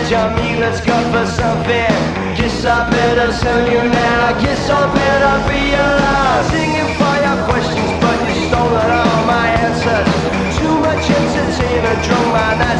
tell me let's go for something. Guess I better tell you now. Guess I better realize. Singing for your questions, but you stolen all my answers. Too much entertainment drove my night.